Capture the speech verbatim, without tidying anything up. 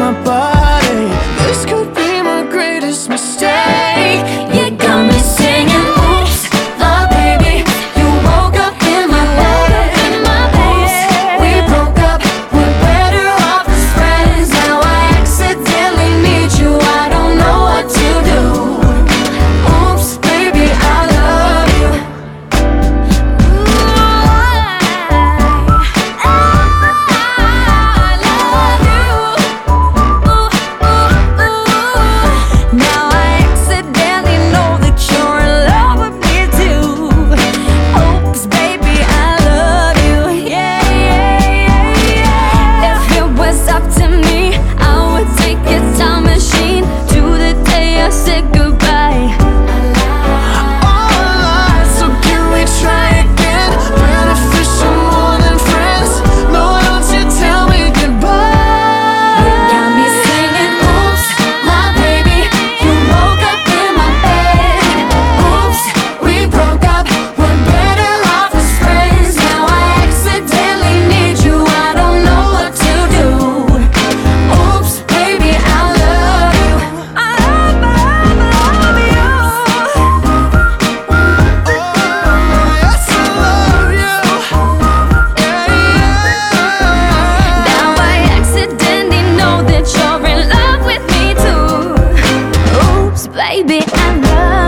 my body. This could be my greatest mistake. You got me singing, oops, love baby. You woke up in my bed. Oops, we broke up, we're better off as friends. Now I accidentally need you, I don't know what to do. Oops, baby, I love you. Baby, I love